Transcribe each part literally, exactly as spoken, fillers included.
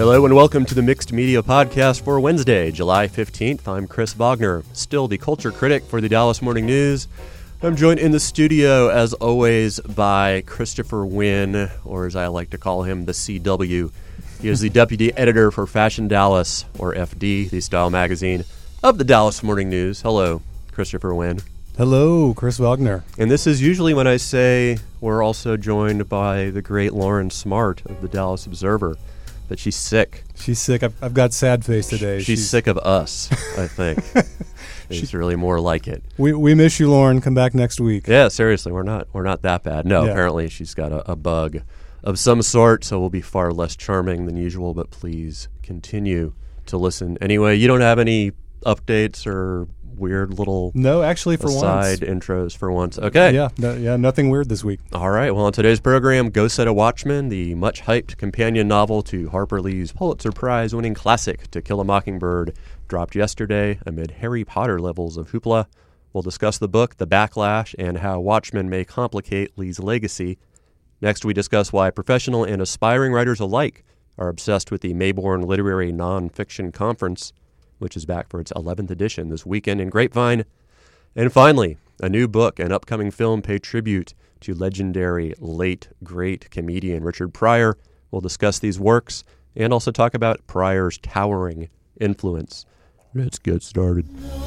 Hello and welcome to the Mixed Media Podcast for Wednesday, July fifteenth. I'm Chris Wagner, still the culture critic for the Dallas Morning News. I'm joined in the studio, as always, by Christopher Wynn, or as I like to call him, the C W. He is the deputy editor for Fashion Dallas, or F D, the style magazine of the Dallas Morning News. Hello, Christopher Wynn. Hello, Chris Wagner. And this is usually when I say we're also joined by the great Lauren Smart of the Dallas Observer, but she's sick. She's sick. I've, I've got sad face today. She's, she's sick of us, I think. She's really more like it. We we miss you, Lauren. Come back next week. Yeah, seriously, we're not we're not that bad. No, yeah. Apparently she's got a, a bug of some sort, so we'll be far less charming than usual, but please continue to listen. Anyway, you don't have any updates or weird little no, actually, for aside once. intros for once. Okay. Yeah, no, yeah, nothing weird this week. All right. Well, on today's program, Go Set a Watchman, the much-hyped companion novel to Harper Lee's Pulitzer Prize-winning classic To Kill a Mockingbird, dropped yesterday amid Harry Potter levels of hoopla. We'll discuss the book, the backlash, and how Watchmen may complicate Lee's legacy. Next, we discuss why professional and aspiring writers alike are obsessed with the Mayborn Literary Nonfiction Conference, which is back for its eleventh edition this weekend in Grapevine. And finally, a new book and upcoming film pay tribute to legendary late, great comedian Richard Pryor. We'll discuss these works and also talk about Pryor's towering influence. Let's get started.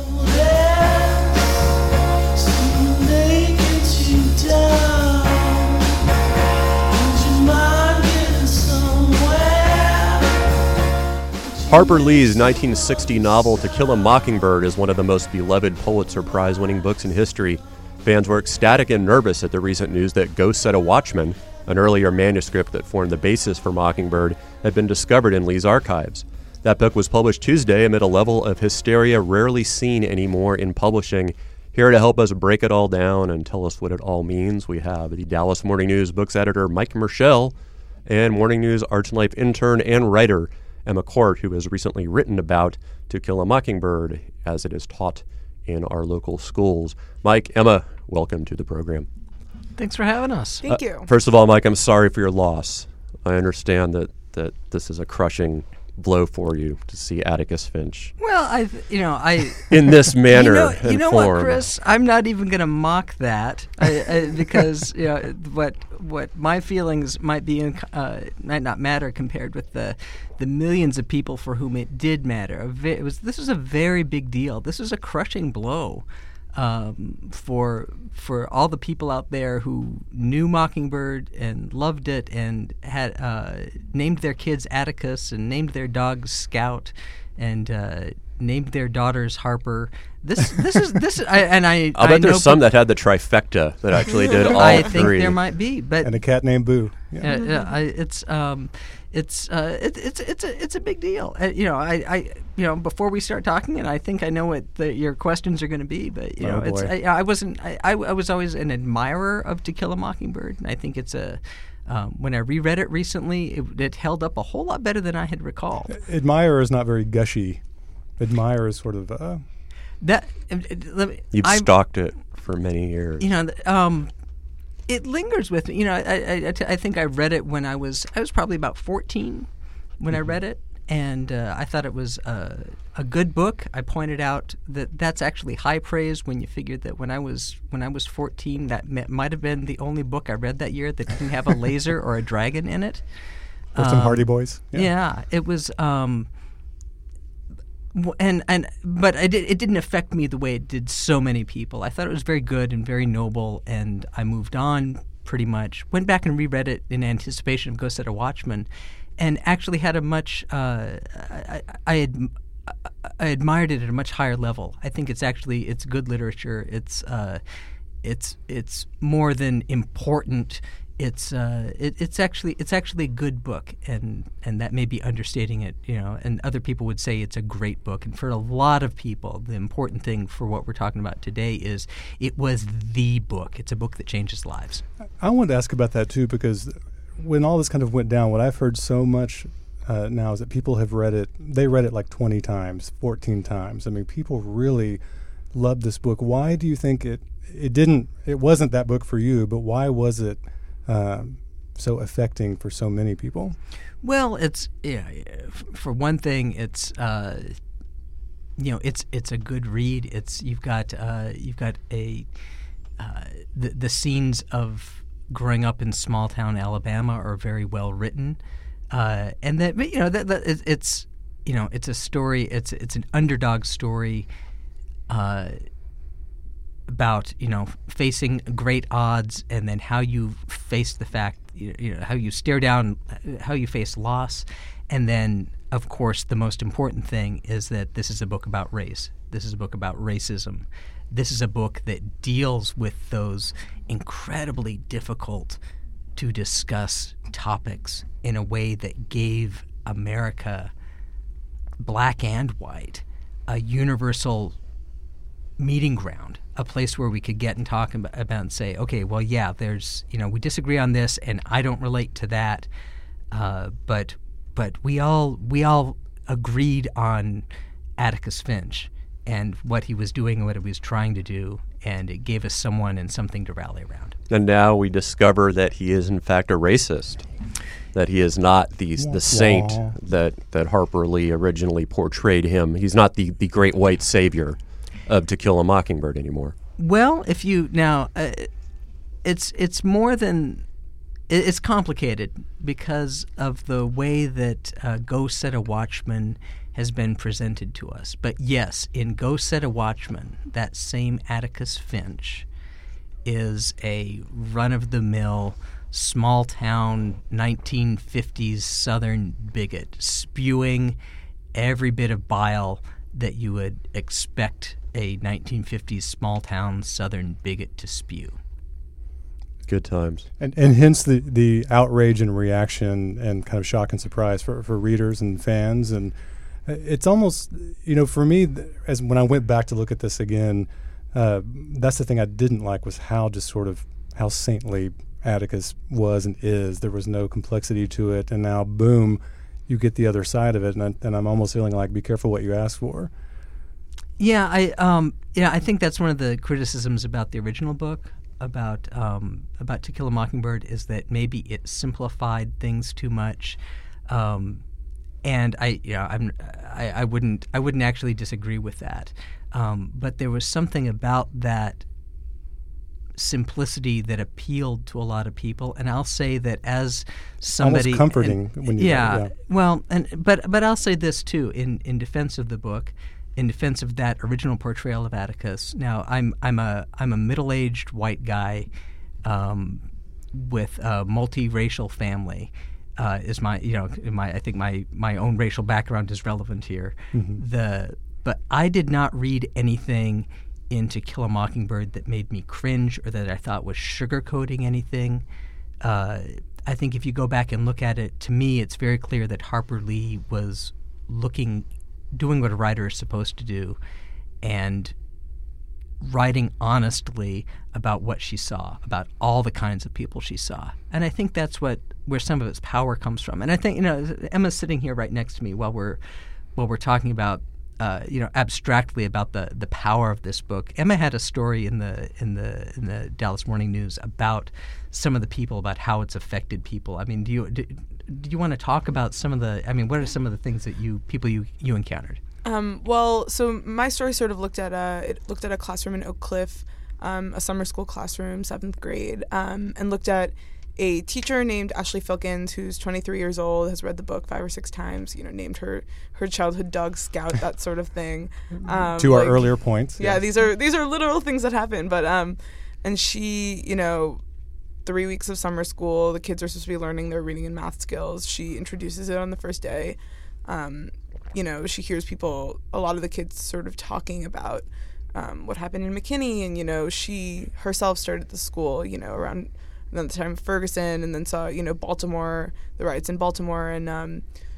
Harper Lee's nineteen sixty novel To Kill a Mockingbird is one of the most beloved Pulitzer Prize-winning books in history. Fans were ecstatic and nervous at the recent news that Go Set a Watchman, an earlier manuscript that formed the basis for Mockingbird, had been discovered in Lee's archives. That book was published Tuesday amid a level of hysteria rarely seen anymore in publishing. Here to help us break it all down and tell us what it all means, we have the Dallas Morning News books editor Mike Merschel and Morning News Arts and Life intern and writer Emma Court, who has recently written about To Kill a Mockingbird as it is taught in our local schools. Mike, Emma, welcome to the program. Thanks for having us. Thank uh, you. First of all, Mike, I'm sorry for your loss. I understand that, that this is a crushing blow for you to see Atticus Finch. Well, I, you know, I in this manner. You know, and you know form. what, Chris? I'm not even going to mock that I, I, because you know what what my feelings might be in, uh, might not matter compared with the the millions of people for whom it did matter. It was this was a very big deal. This was a crushing blow. Um, for for all the people out there who knew Mockingbird and loved it and had uh, named their kids Atticus and named their dogs Scout and uh, named their daughters Harper. This this is this I, and I. I'll bet I there's know some pe- that had the trifecta that actually did all I three. think there might be, but and a cat named Boo. Yeah, uh, yeah I, it's um, it's uh, it, it's it's a it's a big deal. Uh, you know, I, I you know before we start talking, and I think I know what the, your questions are going to be, but you oh know, boy. it's I, I wasn't I, I was always an admirer of To Kill a Mockingbird, and I think it's a. Um, when I reread it recently, it, it held up a whole lot better than I had recalled. Admire is not very gushy. Admire is sort of uh, that. Uh, let me, You've I'm, stalked it for many years. You know, um, it lingers with me. You know, I, I, I, t- I think I read it when I was I was probably about fourteen when mm-hmm. I read it, and uh, I thought it was uh, a good book. I pointed out that that's actually high praise when you figured that when I was when I was fourteen, that m- might have been the only book I read that year that didn't have a laser or a dragon in it. Or um, some Hardy Boys. Yeah, yeah it was. Um, And and but I did, it didn't affect me the way it did so many people. I thought it was very good and very noble, and I moved on pretty much. Went back and reread it in anticipation of Go Set a Watchman, and actually had a much uh, I, I, had, I admired it at a much higher level. I think it's actually it's good literature. It's uh, it's it's more than important. It's uh, it, it's actually it's actually a good book, and, and that may be understating it, you know. And other people would say it's a great book. And for a lot of people, the important thing for what we're talking about today is it was the book. It's a book that changes lives. I wanted to ask about that too, because when all this kind of went down, what I've heard so much uh, now is that people have read it. They read it like twenty times, fourteen times. I mean, people really loved this book. Why do you think it? It didn't. It wasn't that book for you, but why was it? Uh, so affecting for so many people? Well, it's yeah. For one thing, it's uh, you know, it's it's a good read. It's you've got uh, you've got a uh, the the scenes of growing up in small town Alabama are very well written, uh, and that you know that, that it's you know it's a story. It's it's an underdog story. Uh, about you know facing great odds, and then how you face the fact you know how you stare down, how you face loss, and then of course the most important thing is that this is a book about race. This is a book about racism. This is a book that deals with those incredibly difficult to discuss topics in a way that gave America, black and white, a universal meeting ground, a place where we could get and talk about, about and say, okay, well, yeah, there's, you know, we disagree on this, and I don't relate to that, uh, but but we all we all agreed on Atticus Finch and what he was doing and what he was trying to do, and it gave us someone and something to rally around. And now we discover that he is in fact a racist, that he is not the the saint that that Harper Lee originally portrayed him. He's not the the great white savior of To Kill a Mockingbird anymore. Well, if you now, uh, it's it's more than it, it's complicated because of the way that uh, Go Set a Watchman has been presented to us. But yes, in Go Set a Watchman, that same Atticus Finch is a run-of-the-mill, small-town, nineteen fifties Southern bigot, spewing every bit of bile that you would expect a nineteen fifties small-town Southern bigot to spew. Good times. And and hence the, the outrage and reaction and kind of shock and surprise for, for readers and fans. And it's almost, you know, for me, as when I went back to look at this again, uh, that's the thing I didn't like was how just sort of how saintly Atticus was and is. There was no complexity to it. And now, boom, you get the other side of it. And, I, and I'm almost feeling like, be careful what you ask for. Yeah, I um, yeah, I think that's one of the criticisms about the original book about um, about To Kill a Mockingbird is that maybe it simplified things too much, um, and I, you know, I'm, I, I wouldn't, I wouldn't actually disagree with that, um, but there was something about that simplicity that appealed to a lot of people, and I'll say that as somebody almost comforting and, when you yeah, yeah, well, and but but I'll say this too in in defense of the book. In defense of that original portrayal of Atticus, now I'm I'm a I'm a middle-aged white guy um, with a multiracial family. Uh, is my you know my I think my, my own racial background is relevant here. Mm-hmm. The but I did not read anything in To Kill a Mockingbird that made me cringe or that I thought was sugarcoating anything. Uh, I think if you go back and look at it, to me, it's very clear that Harper Lee was looking. doing what a writer is supposed to do and writing honestly about what she saw, about all the kinds of people she saw. And I think that's what where some of its power comes from. And I think, you know, Emma's sitting here right next to me while we're while we're talking about uh, you know, abstractly about the, the power of this book. Emma had a story in the in the in the Dallas Morning News about some of the people, about how it's affected people. I mean, do you do, do you want to talk about some of the? I mean, what are some of the things that you people you, you encountered? Um, well, so my story sort of looked at a it looked at a classroom in Oak Cliff, um, a summer school classroom, seventh grade, um, and looked at a teacher named Ashley Filkins, who's twenty-three years old, has read the book five or six times, you know, named her her childhood dog Scout, that sort of thing. Um, to our like, earlier points. Yeah, yes. these are these are literal things that happen. But um, and she, you know, three weeks of summer school, the kids are supposed to be learning their reading and math skills. She introduces it on the first day. Um, you know, she hears people, a lot of the kids sort of talking about um, what happened in McKinney, and you know, she herself started the school, you know, around. And then the time of Ferguson, and then saw, you know, Baltimore, the riots in Baltimore. And um,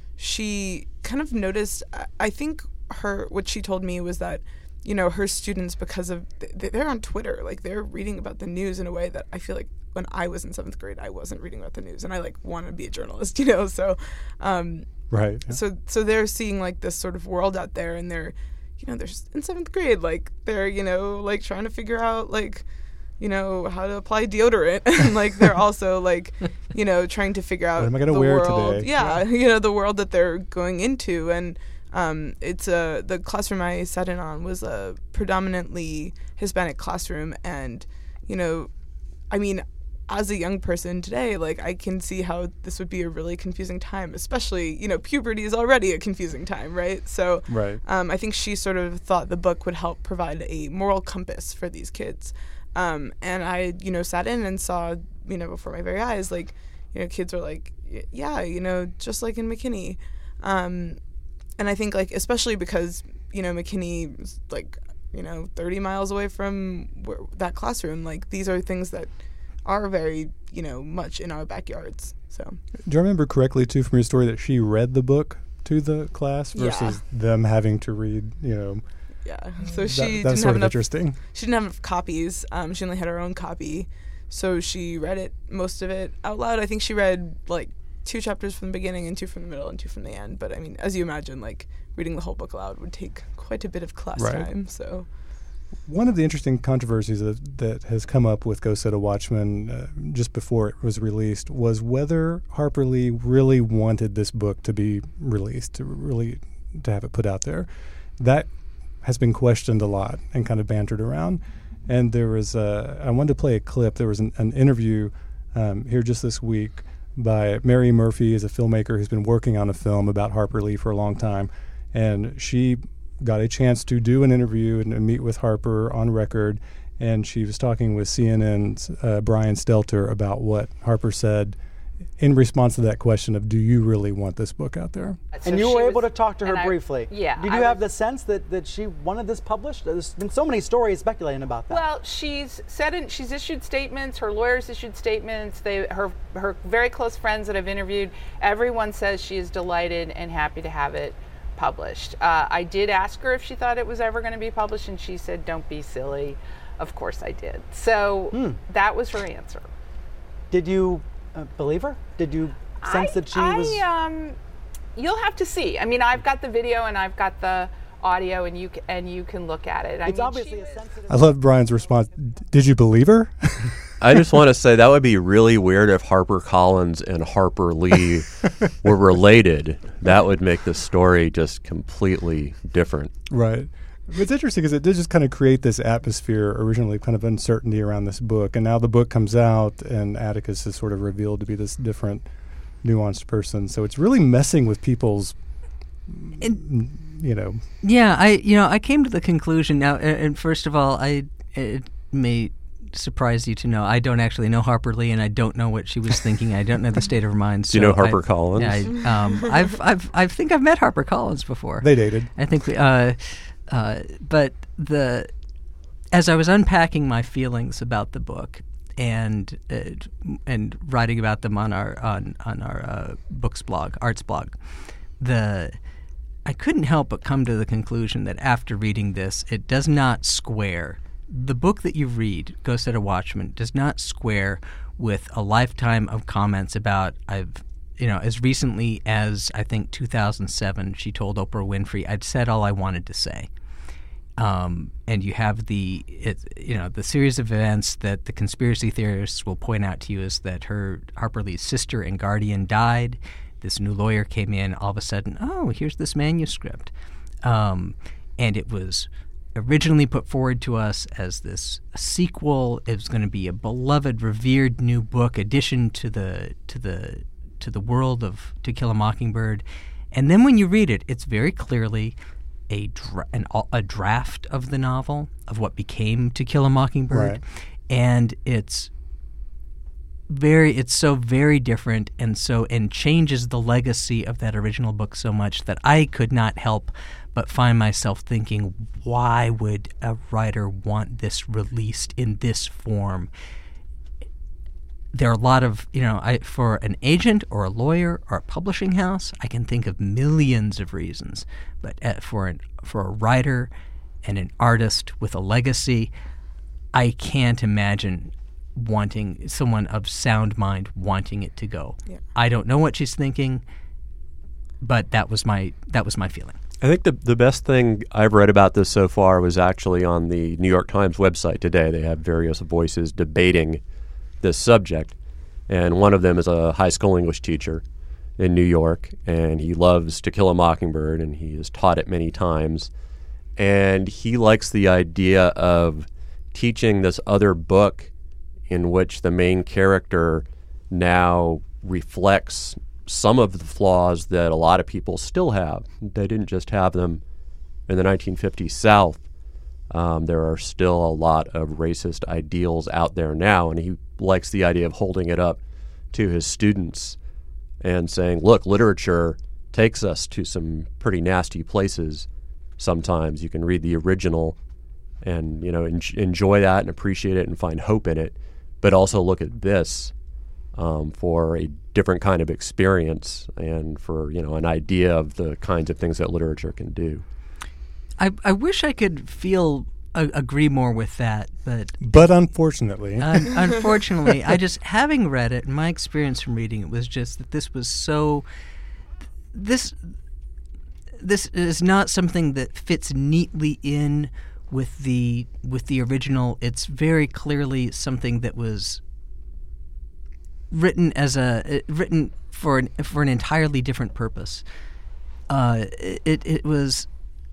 she kind of noticed, I think her, what she told me was that, you know, her students, because of, they're on Twitter, like they're reading about the news in a way that I feel like when I was in seventh grade, I wasn't reading about the news, and I like want to be a journalist, you know, so. Um, right. Yeah. So, so they're seeing like this sort of world out there, and they're, you know, they're in seventh grade, like they're, you know, like trying to figure out like, you know, how to apply deodorant. And like they're also like, you know, trying to figure out What am I gonna the wear world. today? Yeah, you know, the world that they're going into. And um, it's a the classroom I sat in on was a predominantly Hispanic classroom, and you know, I mean, as a young person today, like I can see how this would be a really confusing time, especially, you know, puberty is already a confusing time, right? So Right. um, I think she sort of thought the book would help provide a moral compass for these kids. Um, and I, you know, sat in and saw, you know, before my very eyes, like, you know, kids were like, yeah, you know, just like in McKinney. Um, and I think, like, especially because, you know, McKinney is like, you know, thirty miles away from where, that classroom, like, these are things that are very, you know, much in our backyards. So Do you remember correctly, too, from your story that she read the book to the class versus Yeah. them having to read, you know? yeah, so that- she that's didn't sort have of enough. interesting. She didn't have enough copies. Um, she only had her own copy, so she read it, most of it, out loud. I think she read like two chapters from the beginning and two from the middle and two from the end. But I mean, as you imagine, like reading the whole book aloud would take quite a bit of class Right. time. So One of the interesting controversies that, that has come up with Go Set a Watchman uh, just before it was released was whether Harper Lee really wanted this book to be released, to really to have it put out there. That has been questioned a lot and kind of bantered around. And there was, uh, I wanted to play a clip. There was an, an interview um, here just this week by Mary Murphy, is a filmmaker who's been working on a film about Harper Lee for a long time. And she got a chance to do an interview and, and meet with Harper on record. And she was talking with C N N's uh, Brian Stelter about what Harper said in response to that question of, do you really want this book out there? So And you she were able was- to talk to her and I- briefly. yeah. Did I you have was- the sense that, that she wanted this published? There's been so many stories speculating about that. Well, she's said it, she's issued statements. Her lawyers issued statements. They, her, her very close friends that I've interviewed, everyone says she is delighted and happy to have it published. Uh, I did ask her if she thought it was ever going to be published, and she said, "Don't be silly." Of course I did. So Hmm. that was her answer. Did you uh, believe her? Did you sense I, that she I, was? Um, you'll have to see. I mean, I've got the video and I've got the audio, and you c- and you can look at it. I it's mean, obviously she a was- sensitive. I love Brian's response. Did you believe her? I just want to say that would be really weird if Harper Collins and Harper Lee were related. That would make the story just completely different. Right. It's interesting because it did just kind of create this atmosphere originally, kind of uncertainty around this book. And now the book comes out and Atticus is sort of revealed to be this different, nuanced person. So it's really messing with people's, And you know. yeah, I you know I came to the conclusion now. And, and first of all, I it may surprise you to know I don't actually know Harper Lee, and I don't know what she was thinking. I don't know the state of her mind. Do you know so Harper I, Collins? Yeah, I, um, I've I've I think I've met Harper Collins before. They dated. I think, we, uh, uh, but the as I was unpacking my feelings about the book and uh, and writing about them on our on on our uh, books blog, arts blog, the I couldn't help but come to the conclusion that after reading this, it does not square. The book that you read, Go Set a Watchman, does not square with a lifetime of comments about I've you know, as recently as I think two thousand seven, she told Oprah Winfrey, "I'd said all I wanted to say." Um, and you have the, it, you know, the series of events that the conspiracy theorists will point out to you is that her Harper Lee's sister and guardian died. This new lawyer came in. All of a sudden, oh, here's this manuscript, um, and it was originally put forward to us as this sequel. It was going to be a beloved, revered new book addition to the to the to the world of To Kill a Mockingbird. And then when you read it, it's very clearly a dra- an, a draft of the novel, of what became To Kill a Mockingbird. Right. And it's very it's so very different and so and changes the legacy of that original book so much that I could not help but find myself thinking, why would a writer want this released in this form? There are a lot of, you know, I, for an agent or a lawyer or a publishing house, I can think of millions of reasons. But uh, for an, for a writer and an artist with a legacy, I can't imagine wanting someone of sound mind wanting it to go. Yeah. I don't know what she's thinking, but that was my that was my feeling. I think the the best thing I've read about this so far was actually on the New York Times website today. They have various voices debating this subject, and one of them is a high school English teacher in New York, and he loves To Kill a Mockingbird, and he has taught it many times, and he likes the idea of teaching this other book in which the main character now reflects some of the flaws that a lot of people still have. They didn't just have them in the nineteen fifties South. Um, there are still a lot of racist ideals out there now, and he likes the idea of holding it up to his students and saying, look, literature takes us to some pretty nasty places sometimes. You can read the original and, you know, en- enjoy that and appreciate it and find hope in it, but also look at this um, for a different kind of experience and for, you know, an idea of the kinds of things that literature can do. I, I wish I could feel uh, agree more with that, but But unfortunately, un- unfortunately, I just having read it, my experience from reading it was just that this was so this this is not something that fits neatly in with the with the original. It's very clearly something that was written as a uh, written for an for an entirely different purpose. Uh, it it was.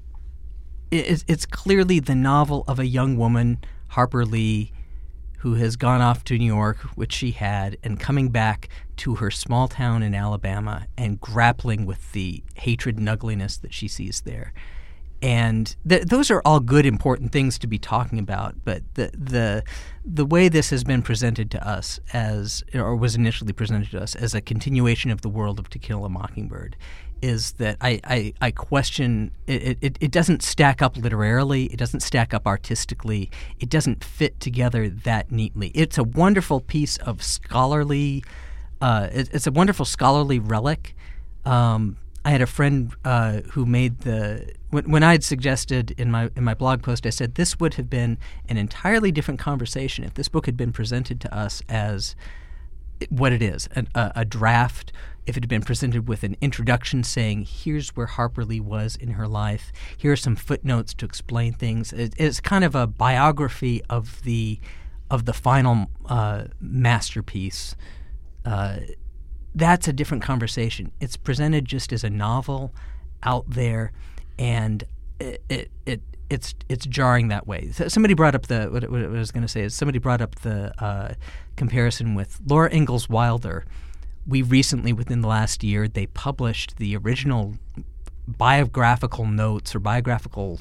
It, it's clearly the novel of a young woman, Harper Lee, who has gone off to New York, which she had, and coming back to her small town in Alabama and grappling with the hatred and ugliness that she sees there. And th- those are all good, important things to be talking about. But the the the way this has been presented to us as, or was initially presented to us as a continuation of the world of To Kill a Mockingbird, is that I, I, I question it, it. It doesn't stack up literarily. It doesn't stack up artistically. It doesn't fit together that neatly. It's a wonderful piece of scholarly. Uh, it, it's a wonderful scholarly relic. Um, I had a friend uh, who made the when, when I had suggested in my in my blog post, I said this would have been an entirely different conversation if this book had been presented to us as what it is, an, a, a draft. If it had been presented with an introduction saying, here's where Harper Lee was in her life, here are some footnotes to explain things. It, it's kind of a biography of the of the final uh, masterpiece. Uh, that's a different conversation. It's presented just as a novel out there, and it, it, it it's it's jarring that way. So somebody brought up the what, what I was going to say is somebody brought up the uh, comparison with Laura Ingalls Wilder. We recently, within the last year, they published the original biographical notes or biographical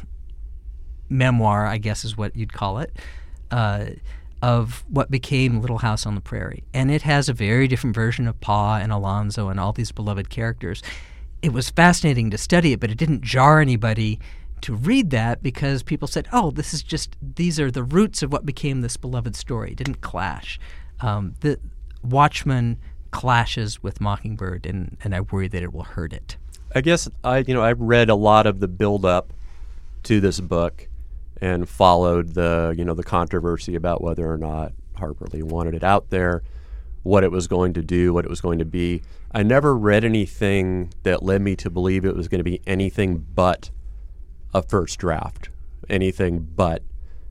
memoir, I guess is what you'd call it, uh, of what became Little House on the Prairie. And it has a very different version of Pa and Alonzo and all these beloved characters. It was fascinating to study it, but it didn't jar anybody to read that because people said, oh, this is just, these are the roots of what became this beloved story. It didn't clash. Um, the Watchmen clashes with Mockingbird, and, and I worry that it will hurt it. I guess I, you know, I read a lot of the build-up to this book and followed the, you know, the controversy about whether or not Harper Lee wanted it out there, what it was going to do, what it was going to be. I never read anything that led me to believe it was going to be anything but a first draft, anything but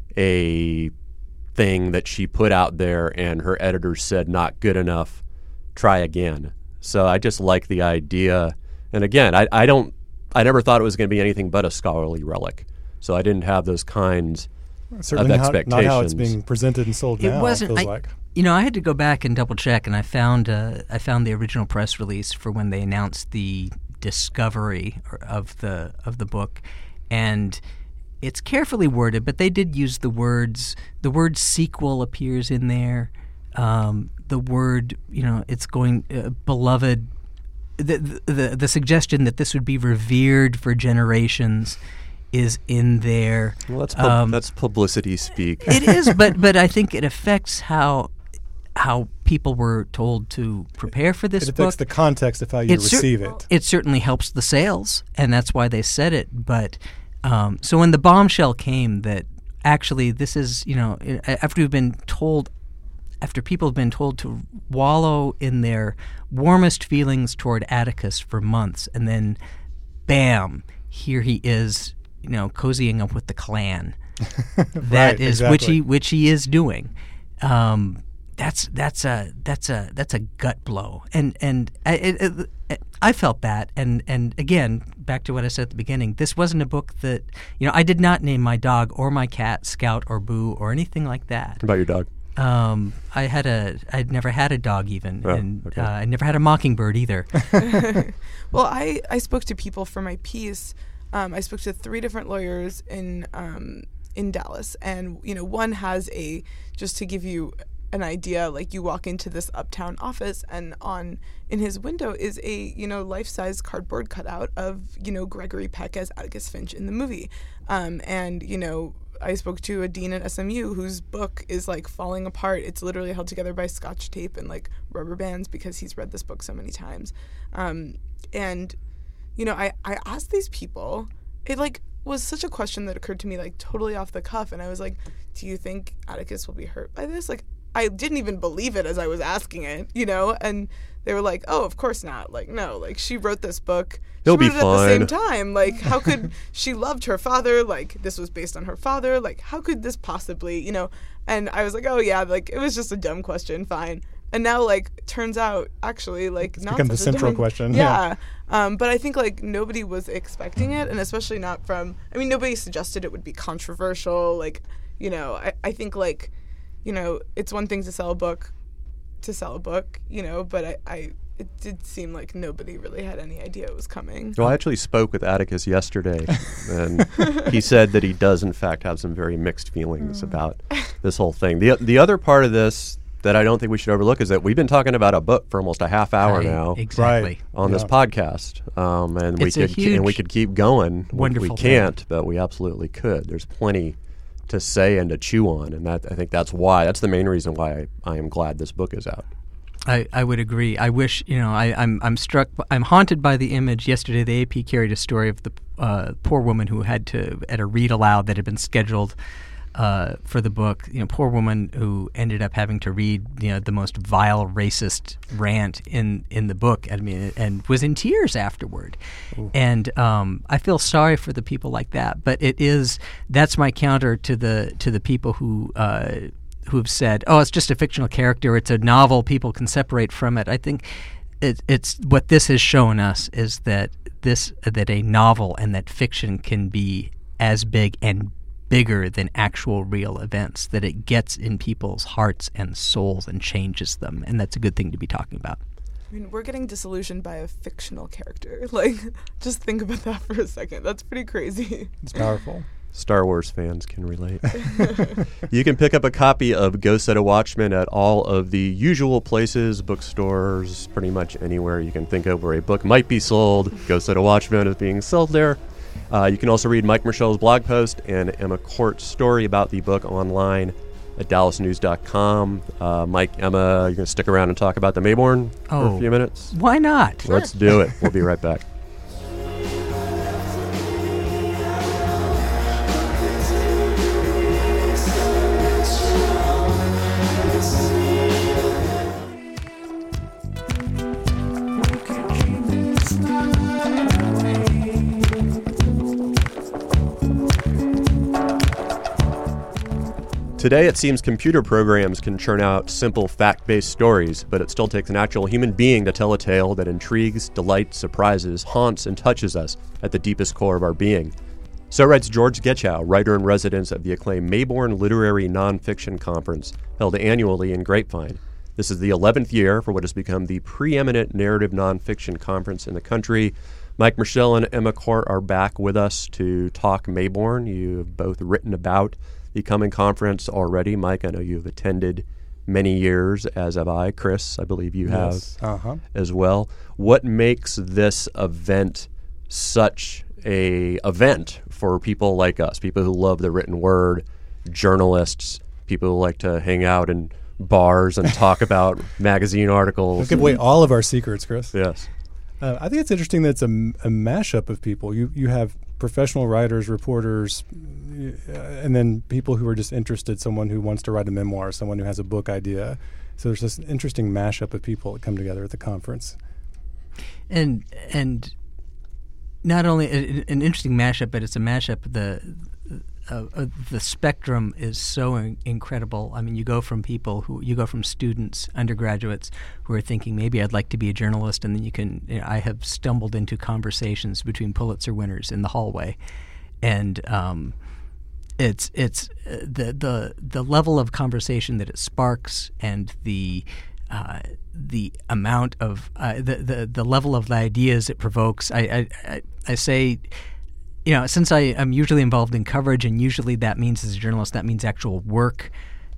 a thing that she put out there and her editors said not good enough, try again. So I just like the idea. And again, I, I don't, I never thought it was going to be anything but a scholarly relic. So I didn't have those kinds certainly of not, expectations. not how it's being presented and sold It now. wasn't. It feels I, like. You know, I had to go back and double check, and I found uh, I found the original press release for when they announced the discovery of the of the book, and it's carefully worded, but they did use the words. The word sequel appears in there. Um, the word, you know, it's going uh, beloved. The, the the suggestion that this would be revered for generations is in there. Well, that's pub- um, that's publicity speak. It is, but but I think it affects how how people were told to prepare for this It book. affects the context of how you It cer- receive it. It certainly helps the sales, and that's why they said it. But um, so when the bombshell came that actually this is, you know, after we've been told, after people have been told to wallow in their warmest feelings toward Atticus for months, and then, bam, here he is, you know, cozying up with the Klan. That Right, is exactly. which he which he is doing. Um, that's that's a that's a that's a gut blow, and and I, it, it, I felt that, and and again back to what I said at the beginning. This wasn't a book that, you know, I did not name my dog or my cat Scout or Boo or anything like that. What about your dog? Um, I had a I'd never had a dog even, Oh, and okay. uh, I never had a mockingbird either. Well, I, I spoke to people for my piece. Um, I spoke to three different lawyers in um, in Dallas, and you know, one has a, just to give you an idea, like you walk into this uptown office, and on in his window is a, you know, life-size cardboard cutout of, you know, Gregory Peck as Atticus Finch in the movie, um, and you know. I spoke to a dean at S M U whose book is like falling apart. It's literally held together by scotch tape and like rubber bands because he's read this book so many times. Um, and, you know, I, I asked these people, it like was such a question that occurred to me like totally off the cuff. And I was like, do you think Atticus will be hurt by this? Like, I didn't even believe it as I was asking it, you know? And they were like, oh, of course not. Like, no, like she wrote this book. He'll she be wrote it at the same fine. time. Like, how could she loved her father? Like, this was based on her father. Like, how could this possibly, you know? And I was like, oh yeah, like it was just a dumb question. Fine. And now, like, turns out actually, like, It's not become the such a central dumb- question, Yeah. yeah. Um, but I think like nobody was expecting it, and especially not from. I mean, nobody suggested it would be controversial. Like, you know, I, I think like, you know, it's one thing to sell a book, to sell a book, you know, but I, I it did seem like nobody really had any idea it was coming. Well, I actually spoke with Atticus yesterday, and he said that he does, in fact, have some very mixed feelings about this whole thing. The The other part of this that I don't think we should overlook is that we've been talking about a book for almost a half hour Right, now exactly. Right. on this Yeah. podcast, um, and we It's a could ke- and we huge, could keep going. We- wonderful we thing. can't, but we absolutely could. There's plenty to say and to chew on, and that I think that's why that's the main reason why I, I am glad this book is out. I, I would agree. I wish, you know, I, I'm I'm struck, I'm haunted by the image. Yesterday, the A P carried a story of the uh, poor woman who had to, at a read aloud that had been scheduled uh, for the book, you know, poor woman who ended up having to read, you know, the most vile racist rant in, in the book. I mean, and was in tears afterward. And um, I feel sorry for the people like that. But it is, that's my counter to the to the people who. Uh, who have said, "Oh, it's just a fictional character. It's a novel. People can separate from it." I think it, it's what this has shown us is that this that a novel and that fiction can be as big and bigger than actual real events. That it gets in people's hearts and souls and changes them, and that's a good thing to be talking about. I mean, we're getting disillusioned by a fictional character. Like, just think about that for a second. That's pretty crazy. It's powerful. Star Wars fans can relate. You can pick up a copy of Go Set a Watchman at all of the usual places, bookstores, pretty much anywhere you can think of where a book might be sold. Go Set a Watchman is being sold there. Uh, you can also read Mike Michel's blog post and Emma Court's story about the book online at dallas news dot com. Uh, Mike, Emma, you're going to stick around and talk about the Mayborn for Oh. a few minutes? Why not? Let's do it. We'll be right back. Today, it seems computer programs can churn out simple fact-based stories, but it still takes an actual human being to tell a tale that intrigues, delights, surprises, haunts, and touches us at the deepest core of our being. So writes George Getchow, writer-in-residence of the acclaimed Mayborn Literary Nonfiction Conference, held annually in Grapevine. This is the eleventh year for what has become the preeminent narrative nonfiction conference in the country. Mike Michel and Emma Court are back with us to talk Mayborn. You've both written about the coming conference already. Mike, I know you've attended many years, as have I. Chris, I believe you have Yes. Uh-huh. as well. What makes this event such a event for people like us, people who love the written word, journalists, people who like to hang out in bars and talk about magazine articles? Don't give away all of our secrets, Chris. Yes. Uh, I think it's interesting that it's a, m- a mashup of people. You you have professional writers, reporters, uh, and then people who are just interested, someone who wants to write a memoir, someone who has a book idea. So there's this interesting mashup of people that come together at the conference. And and not only a, an interesting mashup, but it's a mashup. The uh, uh, the spectrum is so in- incredible. I mean, you go from people who you go from students, undergraduates who are thinking maybe I'd like to be a journalist, and then you can. You know, I have stumbled into conversations between Pulitzer winners in the hallway, and um, it's it's uh, the the the level of conversation that it sparks, and the uh, the amount of uh, the, the the level of the ideas it provokes. I I, I, I say. You know, since I am usually involved in coverage, and usually that means as a journalist, that means actual work.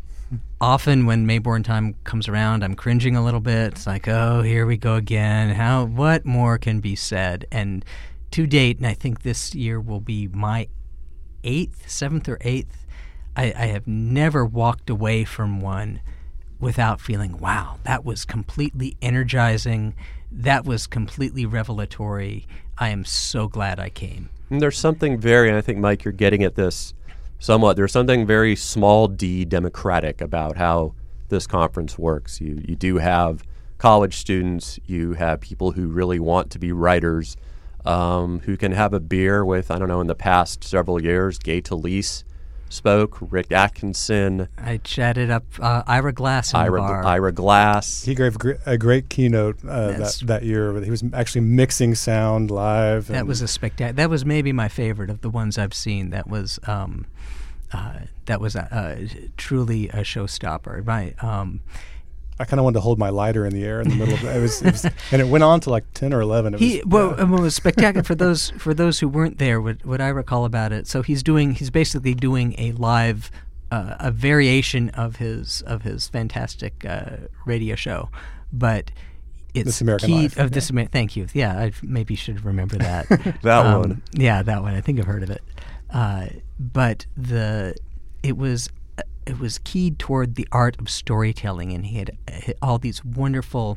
Often when Mayborn time comes around, I'm cringing a little bit. It's like, oh, here we go again. How? What more can be said? And to date, and I think this year will be my eighth, seventh or eighth, I, I have never walked away from one without feeling, wow, that was completely energizing. That was completely revelatory. I am so glad I came. And there's something very, and I think, Mike, you're getting at this somewhat, there's something very small d democratic about how this conference works. You you do have college students, you have people who really want to be writers, um, who can have a beer with, I don't know, in the past several years, Gay Talese spoke, Rick Atkinson. I chatted up uh, Ira Glass in Ira, the bar. Ira Glass. He gave gr- a great keynote uh, Yes. that, that year. He was actually mixing sound live. That and was a spectacular. That was maybe my favorite of the ones I've seen. That was um, uh, that was uh, uh, truly a showstopper. My um, I kind of wanted to hold my lighter in the air in the middle of it. Was, it was, and it went on to like ten or eleven. It he was, well, yeah. um, it was spectacular for those for those who weren't there. What, what I recall about it, so he's doing he's basically doing a live uh, a variation of his of his fantastic uh, radio show, but it's This American key Life, of this. yeah. Amer- thank you. Yeah, I maybe should remember that. That Um, one. Yeah, that one. I think I've heard of it. Uh, but the it was it was keyed toward the art of storytelling, and he had uh, all these wonderful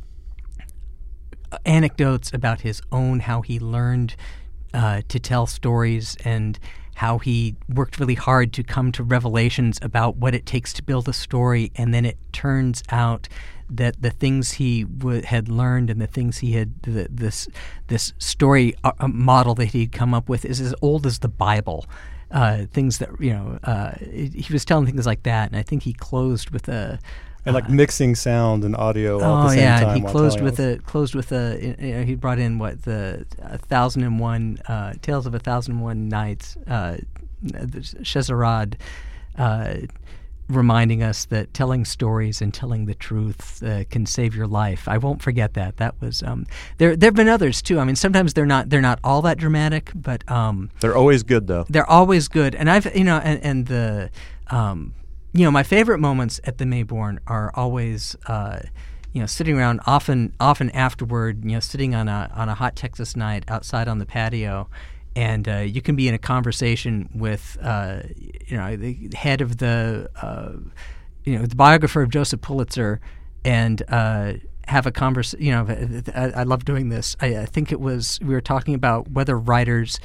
anecdotes about his own, how he learned uh, to tell stories, and how he worked really hard to come to revelations about what it takes to build a story, and then it turns out that the things he w- had learned and the things he had the, this this story uh, model that he'd come up with is as old as the Bible. Uh, things that you know, uh, he was telling things like that, and I think he closed with a. and like mixing sound and audio all at Oh the same yeah, time. and he while closed telling with us. a closed with a. You know, he brought in what the a thousand and one uh, tales of a thousand and one nights. Uh, Scheherazade, uh, reminding us that telling stories and telling the truth uh, can save your life. I won't forget that. That was um, there. There've been others too. I mean, sometimes they're not they're not all that dramatic, but um, They're always good, though. they're always good. And I've you know and, and the um, you know my favorite moments at the Mayborn are always uh, you know sitting around often often afterward, you know sitting on a on a hot Texas night outside on the patio. And uh, you can be in a conversation with, uh, you know, the head of the, uh, you know, the biographer of Joseph Pulitzer, and uh, have a conversation. You know, I, I love doing this. I, I think it was we were talking about whether writers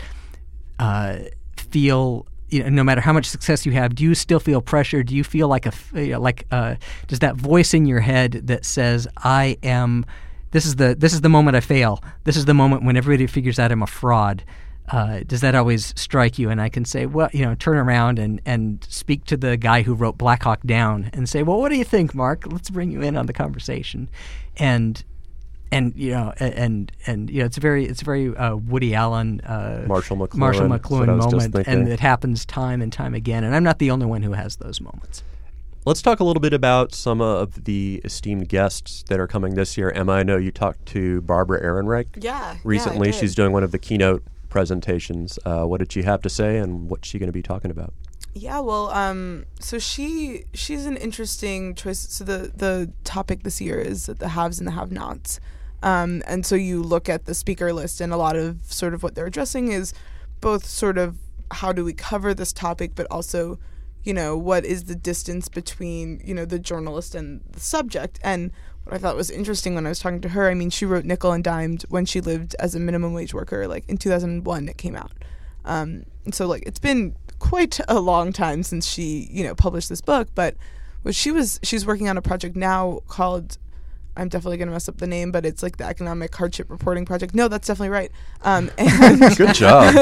uh, feel, you know, no matter how much success you have, do you still feel pressure? Do you feel like a, you know, like, uh, does that voice in your head that says, "I am," this is the this is the moment I fail. This is the moment when everybody figures out I'm a fraud. Uh, does that always strike you? And I can say, well, you know, turn around and, and speak to the guy who wrote Black Hawk Down and say, well, what do you think, Mark? Let's bring you in on the conversation. And and you know, and and you know, it's very it's very uh, Woody Allen, uh, Marshall McLuhan. Marshall That's McLuhan what I was just moment, thinking. and it happens time and time again. And I'm not the only one who has those moments. Let's talk a little bit about some of the esteemed guests that are coming this year. Emma, I know you talked to Barbara Ehrenreich Yeah. recently. Yeah, I did. She's doing one of the keynote presentations. Uh, what did she have to say, and what's she going to be talking about? Yeah, well, um, so she she's an interesting choice. So the the topic this year is the haves and the have-nots, um, and so you look at the speaker list, and a lot of sort of what they're addressing is both sort of how do we cover this topic, but also, you know, what is the distance between, you know, the journalist and the subject. And what I thought was interesting when I was talking to her, I mean, she wrote Nickel and Dimed when she lived as a minimum wage worker, like in two thousand one it came out. Um, and so like it's been quite a long time since she, you know, published this book, but what she was, she's working on a project now called I'm definitely going to mess up the name, but it's like the Economic Hardship Reporting Project. No, that's definitely right. Um, and Good job.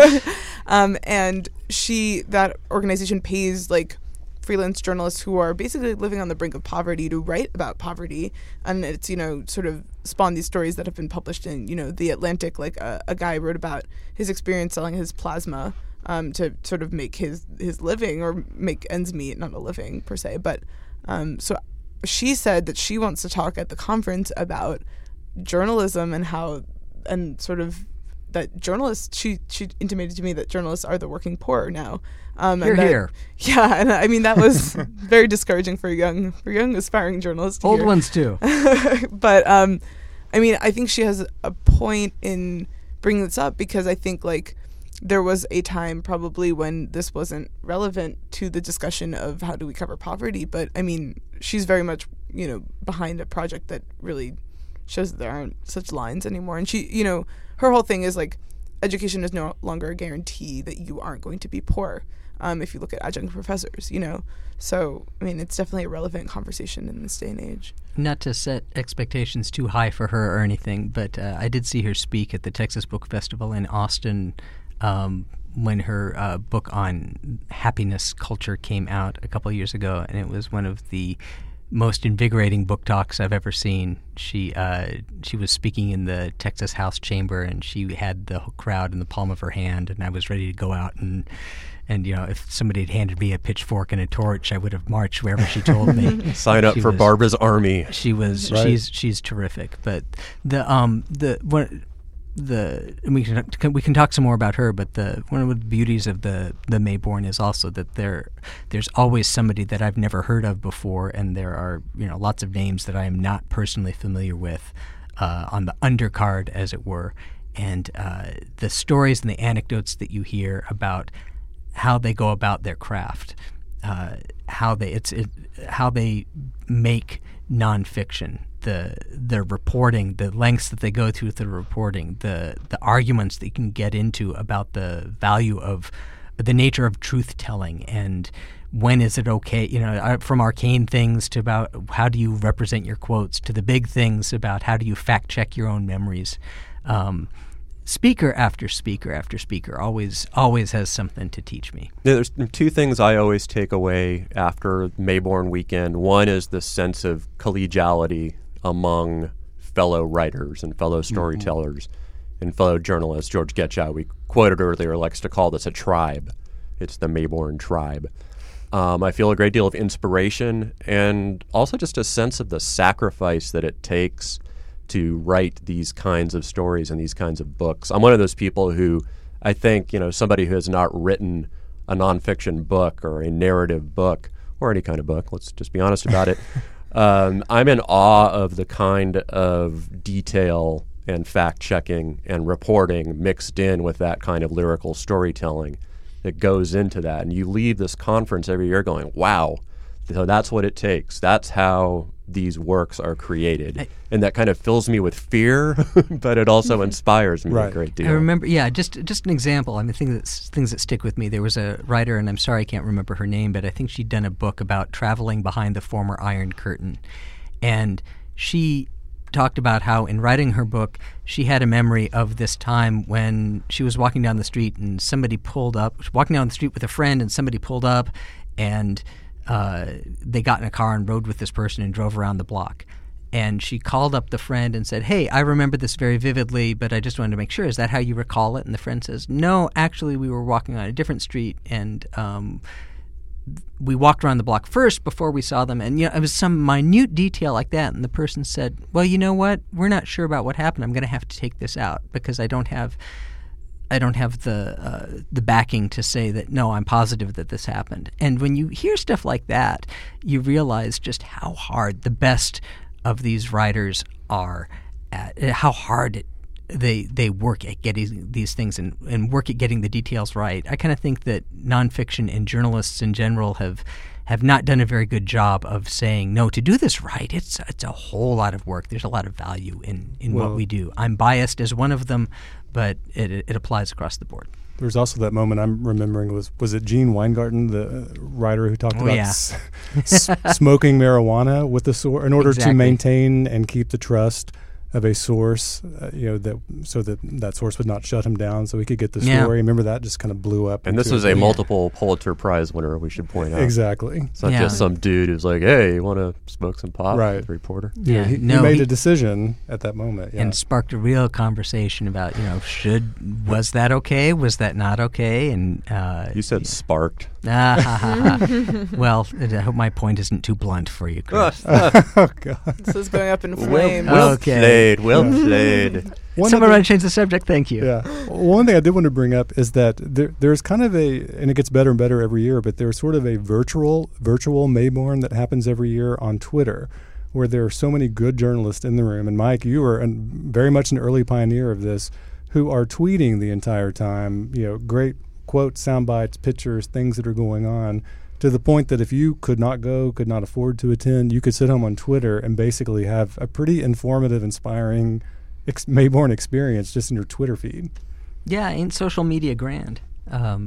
um, and she, that organization pays like freelance journalists who are basically living on the brink of poverty to write about poverty. And it's, you know, sort of spawned these stories that have been published in, you know, The Atlantic. Like a, a guy wrote about his experience selling his plasma um, to sort of make his, his living or make ends meet, not a living per se. But um, so she said that she wants to talk at the conference about journalism and how, and sort of that journalists, she, she intimated to me that journalists are the working poor now. Um, Hear, and that, hear. Yeah, and I mean, that was very discouraging for young, for young aspiring journalists. to Old hear. ones too. But, um, I mean, I think she has a point in bringing this up because I think, like, there was a time probably when this wasn't relevant to the discussion of how do we cover poverty. But, I mean, she's very much, you know, behind a project that really shows that there aren't such lines anymore. And she, you know, her whole thing is, like, education is no longer a guarantee that you aren't going to be poor um, if you look at adjunct professors, you know. So, I mean, it's definitely a relevant conversation in this day and age. Not to set expectations too high for her or anything, but uh, I did see her speak at the Texas Book Festival in Austin um, when her uh, book on happiness culture came out a couple of years ago, and it was one of the most invigorating book talks I've ever seen. She uh, she was speaking in the Texas House Chamber, and she had the crowd in the palm of her hand, and I was ready to go out and and you know, if somebody had handed me a pitchfork and a torch, I would have marched wherever she told me. Sign up She for was- Barbara's Army. She was Right. she's she's terrific. But the um the one the and we can we can talk some more about her. But the one of the beauties of the the Mayborn is also that there there's always somebody that I've never heard of before, and there are, you know, lots of names that I am not personally familiar with uh, on the undercard, as it were. And uh, the stories and the anecdotes that you hear about how they go about their craft, uh, how they it's it, how they make nonfiction, the the reporting, the lengths that they go to with the reporting, the the arguments that you can get into about the value of the nature of truth telling, and when is it okay, you know, uh, from arcane things to about how do you represent your quotes to the big things about how do you fact check your own memories. Um, Speaker after speaker after speaker always always has something to teach me. Yeah, there's two things I always take away after Mayborn weekend. One is the sense of collegiality among fellow writers and fellow storytellers mm-hmm. and fellow journalists. George Getchow, we quoted earlier, likes to call this a tribe. It's the Mayborn tribe. Um, I feel a great deal of inspiration and also just a sense of the sacrifice that it takes to write these kinds of stories and these kinds of books. I'm one of those people who I think, you know, somebody who has not written a nonfiction book or a narrative book or any kind of book, let's just be honest about it, um, I'm in awe of the kind of detail and fact-checking and reporting mixed in with that kind of lyrical storytelling that goes into that. And you leave this conference every year going, wow, so that's what it takes. That's how these works are created. I, and that kind of fills me with fear, but it also inspires me Right. a great deal. I remember, yeah, just just an example. I mean, things that, things that stick with me. There was a writer, and I'm sorry I can't remember her name, but I think she'd done a book about traveling behind the former Iron Curtain. And she talked about how in writing her book, she had a memory of this time when she was walking down the street and somebody pulled up, walking down the street with a friend, and somebody pulled up and Uh, they got in a car and rode with this person and drove around the block. And she called up the friend and said, hey, I remember this very vividly, but I just wanted to make sure. Is that how you recall it? And the friend says, no, actually, we were walking on a different street, and um, we walked around the block first before we saw them. And you know, it was some minute detail like that. And the person said, well, you know what? We're not sure about what happened. I'm going to have to take this out because I don't have I don't have the uh, the backing to say that, no, I'm positive that this happened. And when you hear stuff like that, you realize just how hard the best of these writers are at, how hard it, they they work at getting these things and, and work at getting the details right. I kind of think that nonfiction and journalists in general have have not done a very good job of saying, no, to do this right, it's it's a whole lot of work. There's a lot of value in, in Well, what we do. I'm biased as one of them, but it, it applies across the board. There's also that moment I'm remembering was was it Gene Weingarten, the uh, writer who talked Oh, about yeah. s- s- smoking marijuana with the source in order Exactly. to maintain and keep the trust of a source, uh, you know, that so that that source would not shut him down, so he could get the Yeah. story. Remember that just kind of blew up. And this into was a a big- multiple Pulitzer Prize winner, we should point out. exactly. It's not Yeah. just some dude who's like, hey, you want to smoke some pot? Right. Reporter. Yeah, he, no, he made he- a decision at that moment. Yeah. and sparked a real conversation about, you know, should was that okay? Was that not okay? And uh, You said sparked. ah, ha, ha, ha. Well, I hope my point isn't too blunt for you, Chris. oh God. This is going up in Well, flames. well Okay. played. Well Yeah. played. One Someone other- want to change the subject? Thank you. Yeah. One thing I did want to bring up is that there, there's kind of a, and it gets better and better every year, but there's sort of a virtual virtual Mayborn that happens every year on Twitter, where there are so many good journalists in the room. And Mike, you were an, very much an early pioneer of this, who are tweeting the entire time, you know, great quotes, sound bites, pictures, things that are going on, to the point that if you could not go, could not afford to attend, you could sit home on Twitter and basically have a pretty informative, inspiring ex- Mayborn experience just in your Twitter feed. Yeah, ain't social media grand? Um,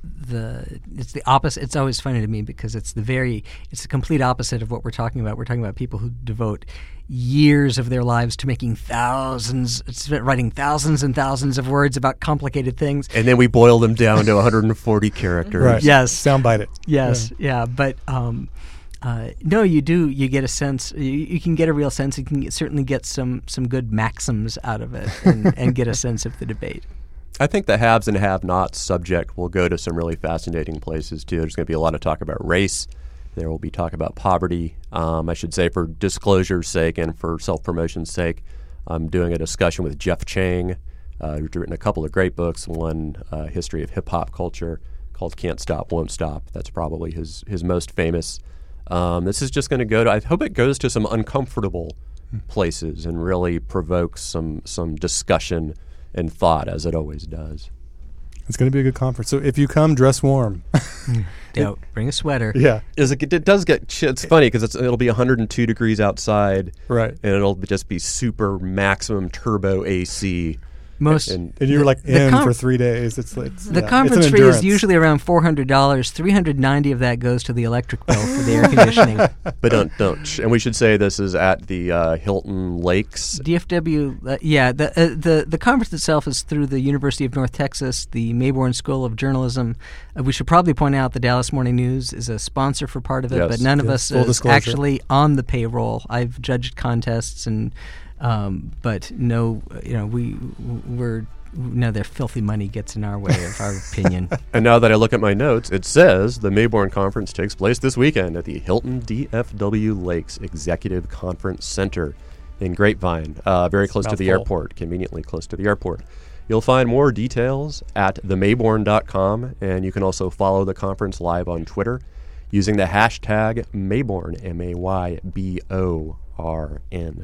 the it's the opposite. It's always funny to me because it's the very it's the complete opposite of what we're talking about. We're talking about people who devote years of their lives to making thousands, it's writing thousands and thousands of words about complicated things. And then we boil them down to one hundred forty characters. Right. Yes. Soundbite it. Yes, yeah, but um, uh, no, you do. You get a sense. You, you can get a real sense. You can get, certainly get some some good maxims out of it, and, and get a sense of the debate. I think the haves and have-nots subject will go to some really fascinating places, too. There's going to be a lot of talk about race. There will be talk about poverty. Um, I should say, for disclosure's sake and for self-promotion's sake, I'm doing a discussion with Jeff Chang, uh, who's written a couple of great books. One, uh, History of Hip-Hop Culture, called Can't Stop, Won't Stop. That's probably his, his most famous. Um, this is just going to go to, I hope it goes to some uncomfortable places and really provokes some some discussion and thought, as it always does. It's going to be a good conference. So if you come, dress warm. Yeah, bring a sweater. yeah. Is it, it does get, it's funny because it'll be one hundred two degrees outside, Right. and it'll just be super maximum turbo A C. Most And And you're like the in com- for three days. It's like the yeah, conference it's an fee is endurance. usually around four hundred dollars. Three hundred ninety of that goes to the electric bill for the air conditioning. But don't, don't. sh- And we should say this is at the uh, Hilton Lakes. D F W, uh, yeah, the uh, the the conference itself is through the University of North Texas, the Mayborn School of Journalism. Uh, we should probably point out the Dallas Morning News is a sponsor for part of it, Yes. but none of Yes, us full is disclosure. actually on the payroll. I've judged contests, and um, but no, uh, you know, we we're no, their filthy money gets in our way of our opinion. And now that I look at my notes, it says the Mayborn Conference takes place this weekend at the Hilton D F W Lakes Executive Conference Center in Grapevine, uh, very close to the mouthful. airport, conveniently close to the airport. You'll find more details at the mayborn dot com, and you can also follow the conference live on Twitter using the hashtag Mayborn, M A Y B O R N.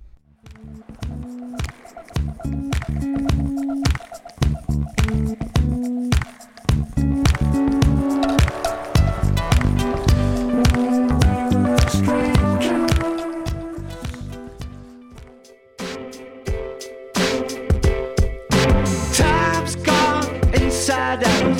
Time's gone inside out.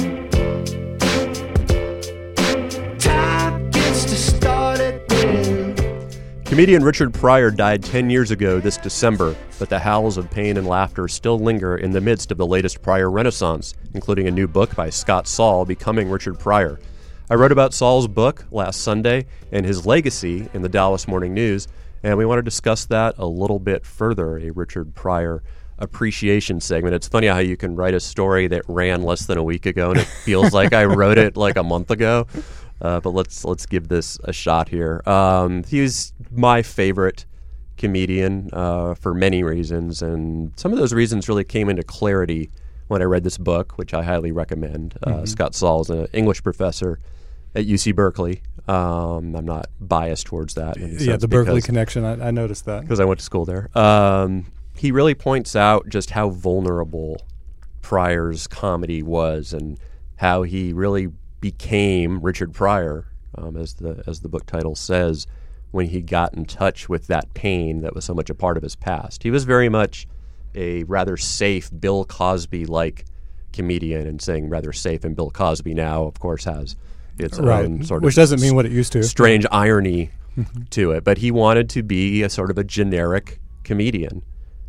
Time gets to start again. Comedian Richard Pryor died ten years ago this December, but the howls of pain and laughter still linger in the midst of the latest Pryor renaissance, including a new book by Scott Saul, Becoming Richard Pryor. I wrote about Saul's book last Sunday and his legacy in the Dallas Morning News, and we want to discuss that a little bit further, a Richard Pryor appreciation segment. It's funny how you can write a story that ran less than a week ago and it feels like I wrote it like a month ago. Uh, but let's let's give this a shot here. Um, he's my favorite comedian uh, for many reasons, and some of those reasons really came into clarity when I read this book, which I highly recommend. Uh, Mm-hmm. Scott Saul is an English professor at U C Berkeley. Um, I'm not biased towards that. In any Yeah, sense the Berkeley because- connection. I, I noticed that. because I went to school there. Um, he really points out just how vulnerable Pryor's comedy was, and how he really became Richard Pryor, um, as the as the book title says, when he got in touch with that pain that was so much a part of his past. He was very much a rather safe Bill Cosby-like comedian and saying rather safe. And Bill Cosby now, of course, has its Right, own sort which of doesn't mean what it used to. strange irony to it. But he wanted to be a sort of a generic comedian.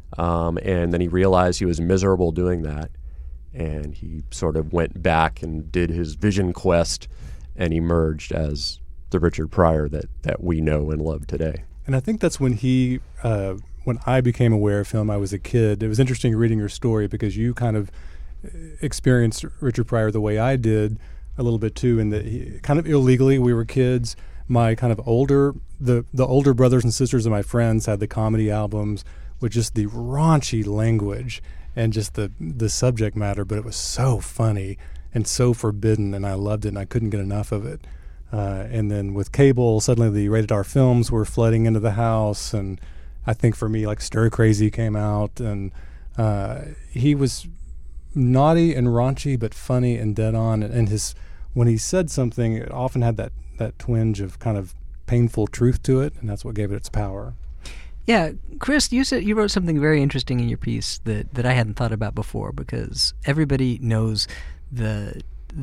Um, and then he realized he was miserable doing that. And he sort of went back and did his vision quest and emerged as the Richard Pryor that, that we know and love today. And I think that's when he, uh, when I became aware of him, I was a kid. It was interesting reading your story because you kind of experienced Richard Pryor the way I did a little bit too, in that he, kind of illegally, we were kids. My kind of older, the, the older brothers and sisters of my friends had the comedy albums with just the raunchy language and just the, the subject matter, but it was so funny and so forbidden, and I loved it, and I couldn't get enough of it. Uh, and then with cable, suddenly the rated R films were flooding into the house, and I think for me, like Stir Crazy came out, and uh, he was naughty and raunchy, but funny and dead on. And, and his when he said something, it often had that that twinge of kind of painful truth to it, and that's what gave it its power. Yeah, Chris, you said you wrote something very interesting in your piece that, that I hadn't thought about before, because everybody knows the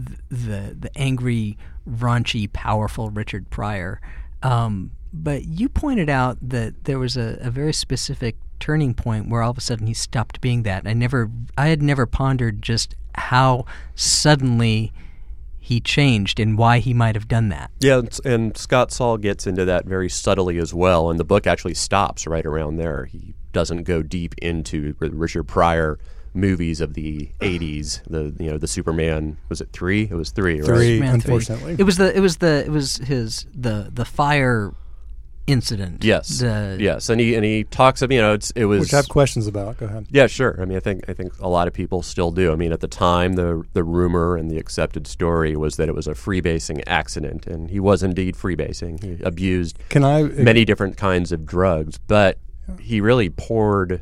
the the angry, raunchy, powerful Richard Pryor. Um, but you pointed out that there was a, a very specific turning point where all of a sudden he stopped being that. I never, I had never pondered just how suddenly he changed and why he might have done that. Yeah, and, and Scott Saul gets into that very subtly as well, and the book actually stops right around there. He doesn't go deep into Richard Pryor movies of the eighties. The you know the Superman, was it three? It was three, right? Three, Superman unfortunately. three. It was the it was the it was his the the fire incident. Yes, The- yes, and he and he talks of you know it's it was Which I have questions about. Go ahead. Yeah, sure. I mean, I think I think a lot of people still do. I mean, at the time, the the rumor and the accepted story was that it was a freebasing accident, and he was indeed freebasing. He abused Can I many different kinds of drugs, but he really poured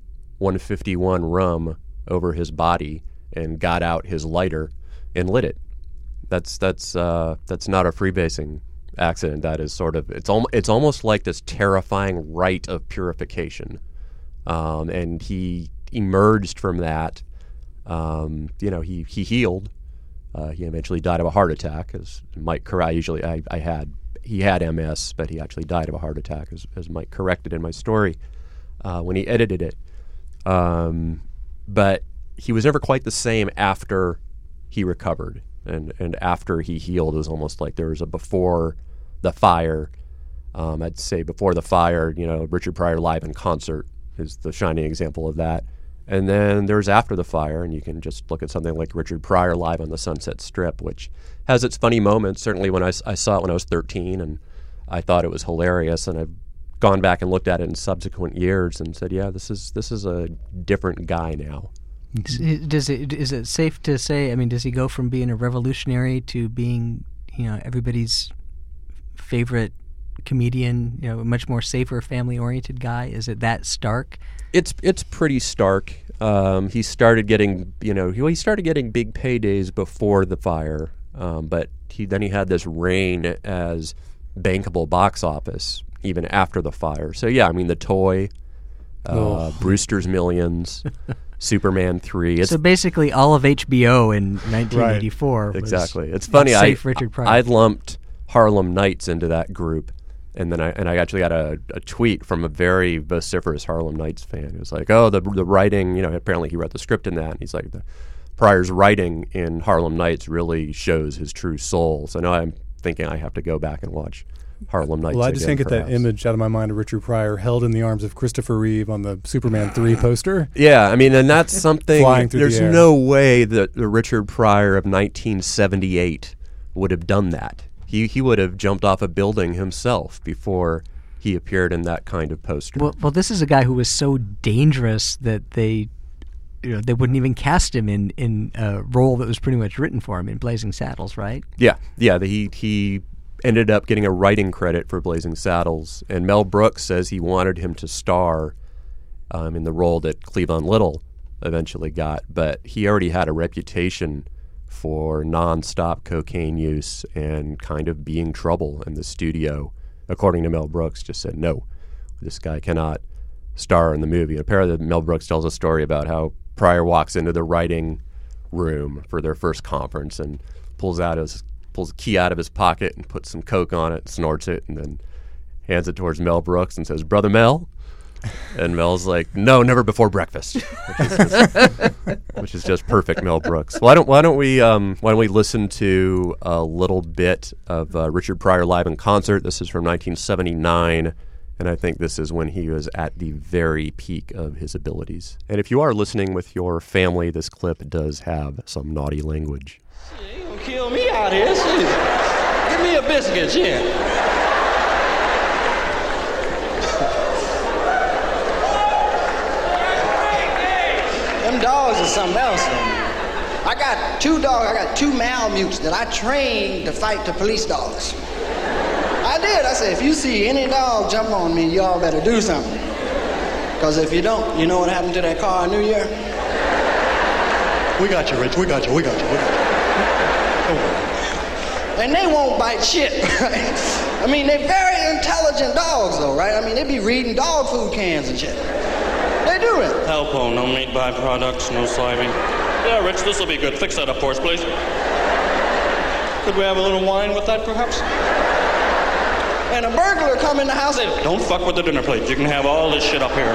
one fifty-one rum over his body and got out his lighter and lit it. That's that's uh, that's not a freebasing accident. That is sort of it's al- it's almost like this terrifying rite of purification. Um, and he emerged from that. Um, you know, he he healed. Uh, he eventually died of a heart attack, as Mike Corral. Usually, I, I had he had M S, but he actually died of a heart attack, as, as Mike corrected in my story uh, when he edited it. Um, but he was never quite the same after he recovered, and and after he healed. It was almost like there was a before the fire. Um, I'd say before the fire, you know, Richard Pryor live in concert is the shining example of that. And then there's after the fire, and you can just look at something like Richard Pryor live on the Sunset Strip, which has its funny moments. Certainly when I, s- I saw it when I was thirteen, and I thought it was hilarious, and I've gone back and looked at it in subsequent years and said, yeah, this is this is a different guy now. Does it is it safe to say? I mean, does he go from being a revolutionary to being, you know, everybody's favorite comedian? You know, a much more safer, family-oriented guy. Is it that stark? It's it's pretty stark. Um, he started getting you know he, he started getting big paydays before the fire, um, but he then he had this reign as bankable box office even after the fire. So yeah, I mean The Toy, uh, Oh. Brewster's Millions, Superman three. It's So basically, all of H B O in nineteen eighty-four. Was exactly. It's funny. I safe Richard Pryor. I lumped Harlem Nights into that group. And then I and I actually got a, a tweet from a very vociferous Harlem Nights fan. It was like, oh, the the writing, you know, apparently he wrote the script in that. And he's like, the Pryor's writing in Harlem Nights really shows his true soul. So now I'm thinking I have to go back and watch Harlem Nights. Well, I just again, can't get that perhaps. image out of my mind of Richard Pryor held in the arms of Christopher Reeve on the Superman three poster. Yeah, I mean, and that's something. Flying through the there's air. no way that the Richard Pryor of nineteen seventy-eight would have done that. He he would have jumped off a building himself before he appeared in that kind of poster. Well, well, this is a guy who was so dangerous that they, you know, they wouldn't even cast him in, in a role that was pretty much written for him in Blazing Saddles, right? Yeah, yeah. The, he he ended up getting a writing credit for Blazing Saddles, and Mel Brooks says he wanted him to star um, in the role that Cleavon Little eventually got, but he already had a reputation for nonstop cocaine use and kind of being trouble in the studio. According to Mel Brooks, just said no, this guy cannot star in the movie. Apparently, Mel Brooks tells a story about how Pryor walks into the writing room for their first conference and pulls out his pulls a key out of his pocket and puts some Coke on it, snorts it, and then hands it towards Mel Brooks and says, "Brother Mel." And Mel's like, "No, never before breakfast," which is just, which is just perfect Mel Brooks. Why don't Why don't we um, Why don't we listen to a little bit of uh, Richard Pryor live in concert? This is from nineteen seventy-nine, and I think this is when he was at the very peak of his abilities. And if you are listening with your family, this clip does have some naughty language. You gonna kill me out here? Shit. Give me a biscuit, shit. Them dogs are something else. I got two dogs, I got two Malamutes that I trained to fight the police dogs. I did. I said, if you see any dog jump on me, y'all better do something. Because if you don't, you know what happened to that car in New Year? We got you, Rich. We got you. We got you. We got you. Don't worry. And they won't bite shit, right? I mean, they're very intelligent dogs, though, right? I mean, they be reading dog food cans and shit. They do it. Alpo, no meat byproducts, no sliving. Yeah, Rich, this will be good. Fix that up for us, please. Could we have a little wine with that, perhaps? And a burglar come in the house and... Don't fuck with the dinner plate. You can have all this shit up here.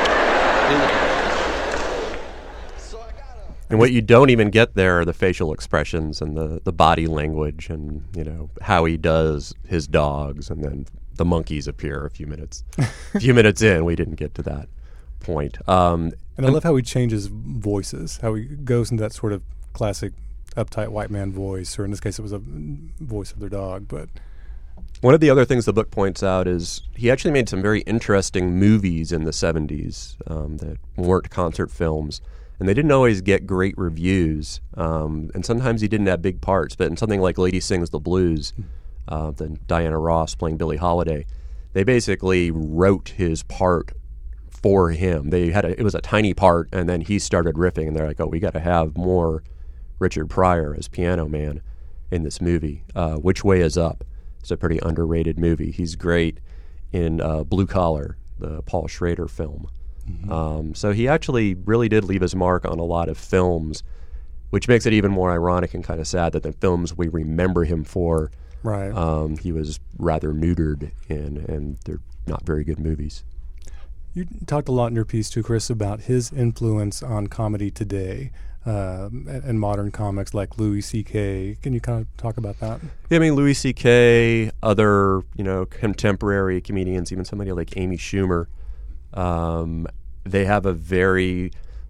And what you don't even get there are the facial expressions and the, the body language and, you know, how he does his dogs. And then the monkeys appear a few minutes. a few minutes in, we didn't get to that point. Um, and I love how he changes voices, how he goes into that sort of classic uptight white man voice, or in this case it was a voice of their dog. But one of the other things the book points out is he actually made some very interesting movies in the seventies um, that weren't concert films, and they didn't always get great reviews, um, and sometimes he didn't have big parts. But in something like Lady Sings the Blues, uh, then Diana Ross playing Billie Holiday, they basically wrote his part for him. They had a, it was a tiny part, and then he started riffing, and they're like, "Oh, we got to have more Richard Pryor as Piano Man in this movie." Uh, Which Way Is Up? It's a pretty underrated movie. He's great in uh, Blue Collar, the Paul Schrader film. Mm-hmm. Um, so he actually really did leave his mark on a lot of films, which makes it even more ironic and kind of sad that the films we remember him for, right, um, he was rather neutered in, and they're not very good movies. You talked a lot in your piece, too, Chris, about his influence on comedy today uh, and modern comics like Louis C K. Can you kind of talk about that? Yeah, I mean, Louis C K, other, you know, contemporary comedians, even somebody like Amy Schumer, um, they have a very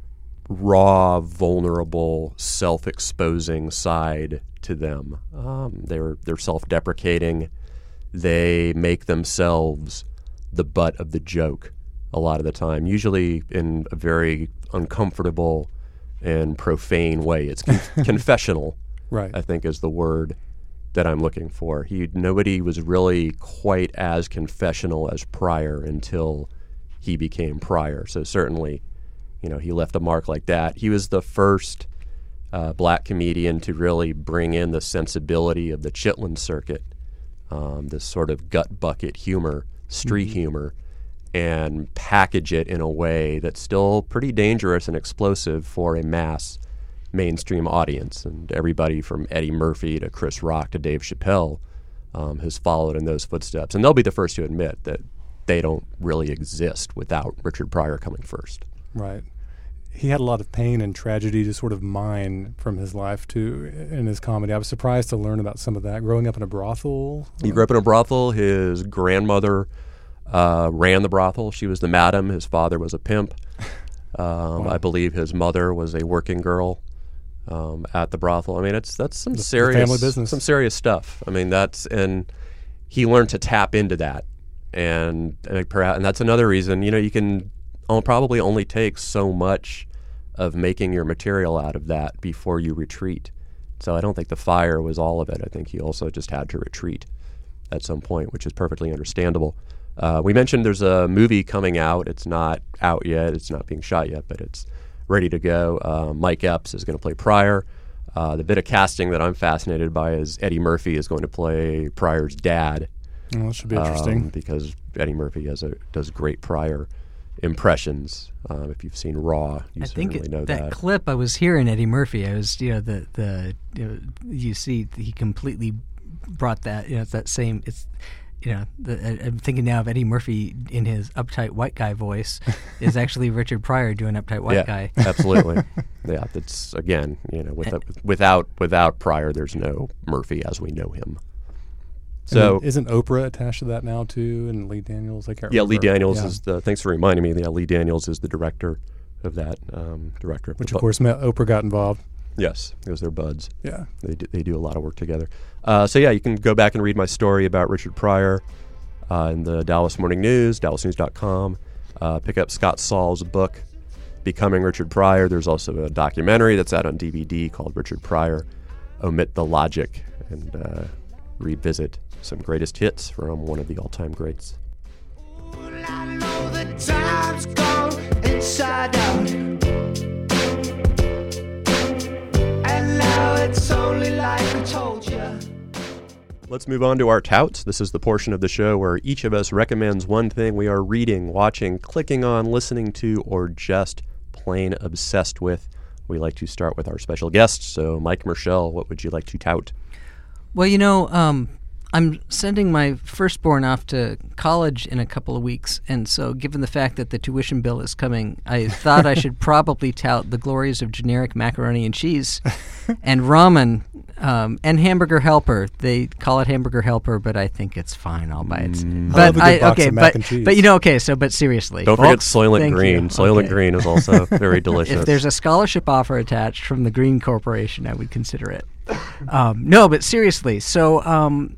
raw, vulnerable, self-exposing side to them. Um, they're they're self-deprecating. They make themselves the butt of the joke a lot of the time, usually in a very uncomfortable and profane way. It's con- confessional, right, I think is the word that I'm looking for. He Nobody was really quite as confessional as Pryor until he became Pryor. So certainly, you know, he left a mark like that. He was the first uh, black comedian to really bring in the sensibility of the Chitlin circuit, um, this sort of gut bucket humor, street mm-hmm. humor, and package it in a way that's still pretty dangerous and explosive for a mass mainstream audience. And everybody from Eddie Murphy to Chris Rock to Dave Chappelle um, has followed in those footsteps. And they'll be the first to admit that they don't really exist without Richard Pryor coming first. Right. He had a lot of pain and tragedy to sort of mine from his life, too, in his comedy. I was surprised to learn about some of that. Growing up in a brothel. He grew up in a brothel. His grandmother Uh, ran the brothel. She was the madam. His father was a pimp. Um, Wow. I believe his mother was a working girl um, at the brothel. I mean, it's that's some The- the serious family business. some serious stuff. I mean, that's and he learned to tap into that, and and, perhaps, and that's another reason. You know, you can o- probably only take so much of making your material out of that before you retreat. So I don't think the fire was all of it. I think he also just had to retreat at some point, which is perfectly understandable. Uh, we mentioned there's a movie coming out. It's not out yet. It's not being shot yet, but it's ready to go. Uh, Mike Epps is going to play Pryor. Uh, the bit of casting that I'm fascinated by is Eddie Murphy is going to play Pryor's dad. Well, that should be interesting. Um, because Eddie Murphy has a, does great Pryor impressions. Um, if you've seen Raw, you I certainly think it, know that, that. clip I was hearing Eddie Murphy. I was, you know, the the you, know, you see he completely brought that. You know, it's that same. It's you know, the, I, I'm thinking now of Eddie Murphy in his uptight white guy voice is actually Richard Pryor doing uptight white yeah, guy. Absolutely. Yeah, that's again, you know, with, without without Pryor, there's no Murphy as we know him. So and isn't Oprah attached to that now too? And Lee Daniels, I can't yeah, remember. Lee Daniels yeah. is the. Thanks for reminding me. Yeah, Lee Daniels is the director of that. Um, director, of which the, of course meant Oprah got involved. Yes, because they're buds. Yeah, they do, they do a lot of work together. Uh, so yeah, you can go back and read my story about Richard Pryor uh, in the Dallas Morning News, dallas news dot com. Uh, pick up Scott Saul's book, Becoming Richard Pryor. There's also a documentary that's out on D V D called Richard Pryor, Omit the Logic, and uh, revisit some greatest hits from one of the all-time greats. I know the time's gone inside out, and now it's only like I told you. Let's move on to our touts. This is the portion of the show where each of us recommends one thing we are reading, watching, clicking on, listening to, or just plain obsessed with. We like to start with our special guest. So, Mike Merschel, what would you like to tout? Well, you know, um, I'm sending my firstborn off to college in a couple of weeks, and so given the fact that the tuition bill is coming, I thought I should probably tout the glories of generic macaroni and cheese and ramen um, and Hamburger Helper. They call it Hamburger Helper, but I think it's fine all by itself. Mm. But I love a good I, box okay, of mac but and cheese. but you know, okay, so but seriously, Don't forget folks, Soylent thank Green. you. Soylent Okay. Green is also very delicious. If there's a scholarship offer attached from the Green Corporation, I would consider it. Um, no, but seriously, so um,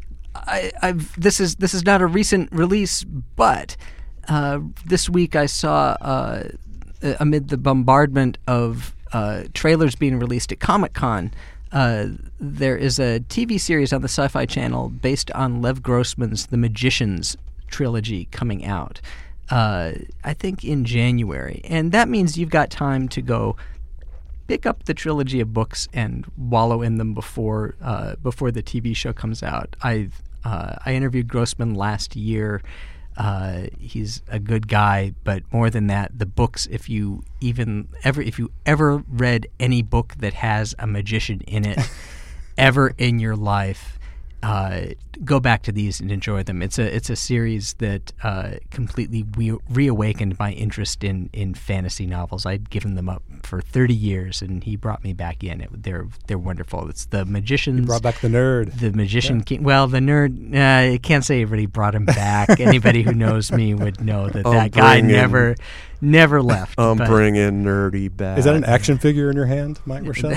I, I've this is this is not a recent release, but uh, this week I saw uh, amid the bombardment of uh, trailers being released at Comic-Con, uh, there is a T V series on the Sci-Fi Channel based on Lev Grossman's The Magicians trilogy coming out. Uh, I think in January, and that means you've got time to go pick up the trilogy of books and wallow in them before uh, before the T V show comes out. I uh, I interviewed Grossman last year. Uh, he's a good guy, but more than that, the books. If you even ever if you ever read any book that has a magician in it, ever in your life, uh, go back to these and enjoy them. It's a it's a series that uh, completely re- reawakened my interest in, in fantasy novels. I'd given them up for thirty years, and he brought me back in. It, they're they're wonderful. It's the Magicians. He brought back the nerd. The Magician Yeah. King. Well, the nerd. Uh, I can't say everybody brought him back. Anybody who knows me would know that I'm that guy bringing- never never left. I'm but- bringing nerdy back. Is that an action figure in your hand, Mike Rochelle?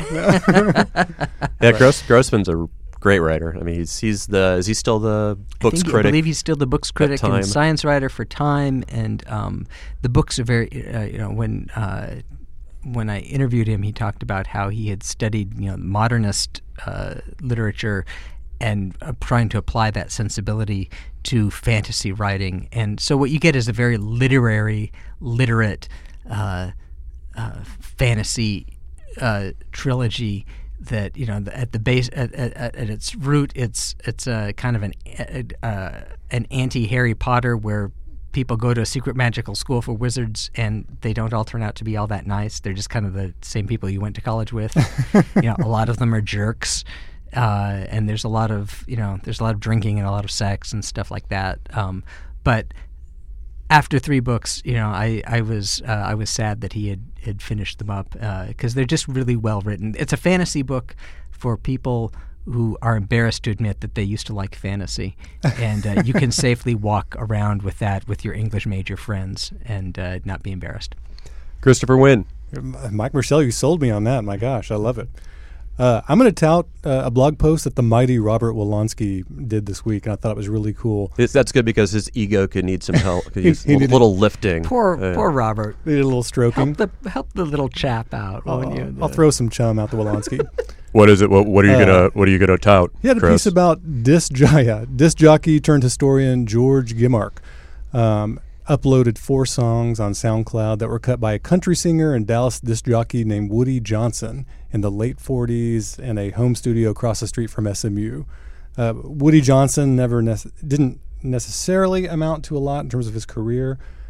Yeah, Gross, Grossman's a great writer. I mean, he's he's the is he still the books I think, critic? I believe he's still the books critic Time. and science writer for Time, and um, the books are very. Uh, you know, when uh, when I interviewed him, he talked about how he had studied, you know, modernist uh, literature and uh, trying to apply that sensibility to fantasy writing, and so what you get is a very literary, literate uh, uh, fantasy uh, trilogy. That, you know, at the base, at, at, at its root, it's it's a kind of an uh, an anti Harry Potter, where people go to a secret magical school for wizards and they don't all turn out to be all that nice. They're just kind of the same people you went to college with. You know, a lot of them are jerks, uh, and there's a lot of you know there's a lot of drinking and a lot of sex and stuff like that. Um, but after three books, you know, I I was uh, I was sad that he had, had finished them up because uh, they're just really well written. It's a fantasy book for people who are embarrassed to admit that they used to like fantasy, and uh, you can safely walk around with that with your English major friends and uh, not be embarrassed. Christopher Wynn. Mike Rochelle, you sold me on that. My gosh, I love it. Uh, I'm going to tout uh, a blog post that the mighty Robert Wolonsky did this week, and I thought it was really cool. It's, that's good because his ego could need some help. Could He- use he a needed- little lifting. Poor Uh, poor Robert. Needed a little stroking. Help the help the little chap out. I'll, won't you? I'll throw some chum out the Wolonsky. What is it? What, what are you Uh, gonna What are you gonna tout? He had a Chris? piece about disc, jo- yeah, disc jockey turned historian George Gimark. Um, uploaded four songs on SoundCloud that were cut by a country singer and Dallas disc jockey named Woody Johnson in the late forties in a home studio across the street from S M U. Uh, Woody Johnson never nec- didn't necessarily amount to a lot in terms of his career,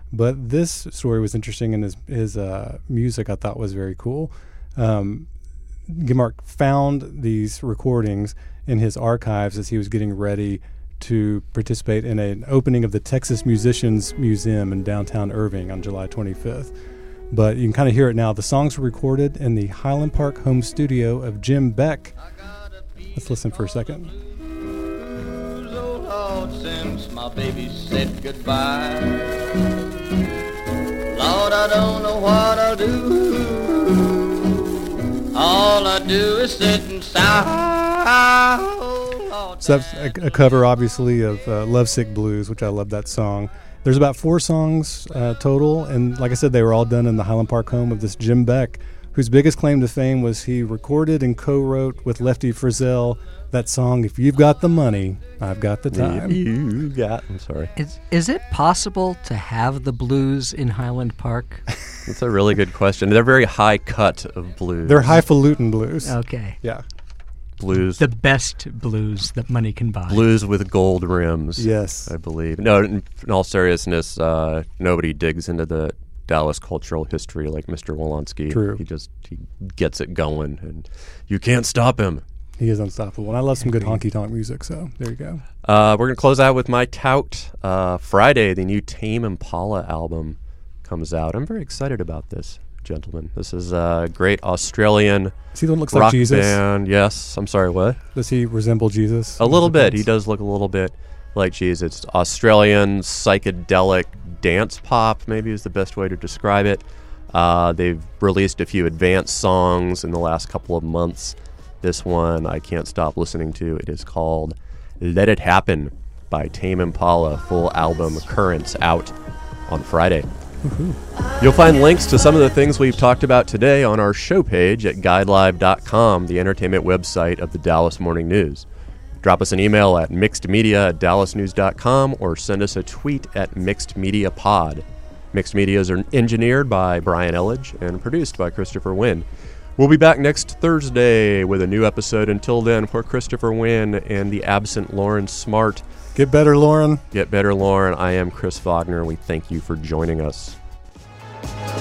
But this story was interesting, and his his uh, music I thought was very cool. Um, Gimark found these recordings in his archives as he was getting ready to participate in an opening of the Texas Musicians Museum in downtown Irving on July twenty-fifth. But you can kind of hear it now. The songs were recorded in the Highland Park home studio of Jim Beck. Let's listen for a second. Oh Lord, since my baby said goodbye, Lord, I don't know what I'll do. All I do is sit and sigh. So that's a, a cover, obviously, of uh, Lovesick Blues, which I love that song. There's about four songs uh, total, and like I said, they were all done in the Highland Park home of this Jim Beck, whose biggest claim to fame was he recorded and co-wrote with Lefty Frizzell that song, If You've Got the Money, I've Got the Time. You got, I'm sorry. Is, is it possible to have the blues in Highland Park? That's a really good question. They're very high cut of blues. They're highfalutin blues. Okay. Yeah. Blues. The best blues that money can buy. Blues with gold rims. Yes. I believe. No, in, in all seriousness, uh, nobody digs into the Dallas cultural history like Mister Wolonsky. True. He just he gets it going, and you can't stop him. He is unstoppable. And I love some good honky-tonk music, so there you go. Uh, we're going to close out with my tout. Uh, Friday, the new Tame Impala album comes out. I'm very excited about this, gentlemen. This is a great Australian See the one that looks rock like Jesus? band. Yes. I'm sorry, what? Does he resemble Jesus? A little bit. He does look a little bit like Jesus. It's Australian psychedelic dance pop, maybe is the best way to describe it. Uh, they've released a few advanced songs in the last couple of months. This one I can't stop listening to. It is called Let It Happen by Tame Impala. Full album Currents out on Friday. Woohoo. You'll find links to some of the things we've talked about today on our show page at guide live dot com, the entertainment website of the Dallas Morning News. Drop us an email at mixedmedia at dallas news dot com or send us a tweet at mixedmediapod. Mixed Media is engineered by Brian Elledge and produced by Christopher Wynn. We'll be back next Thursday with a new episode. Until then, for Christopher Wynn and the absent Lauren Smart. Get better, Lauren. Get better, Lauren. I am Chris Wagner. We thank you for joining us.